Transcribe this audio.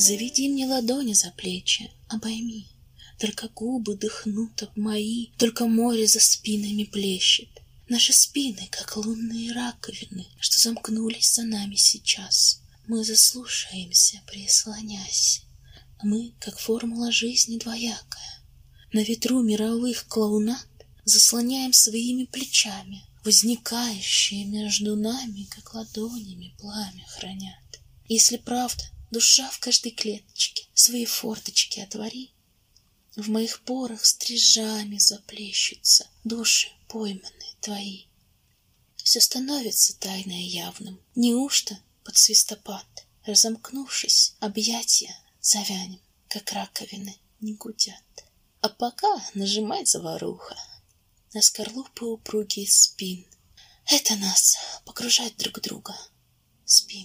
Заведи мне ладони за плечи, обойми. Только губы дыхнут об мои, только море за спинами плещет. Наши спины, как лунные раковины, что замкнулись за нами сейчас. Мы заслушаемся, прислонясь. Мы, как формула жизни двоякая. На ветру мировых клоунад заслоняем своими плечами возникающие между нами, как ладонями, пламя хранят. Если правда, душа в каждой клеточке, свои форточки отвори. В моих порах стрижами заплещутся души пойманные твои. Все становится тайное явным. Неужто под свистопад, разомкнувшись, объятия завянем, как раковины не гудят? А пока нажимай заваруха на скорлупы упругие спин. Это нас погружает друг друга. Спим.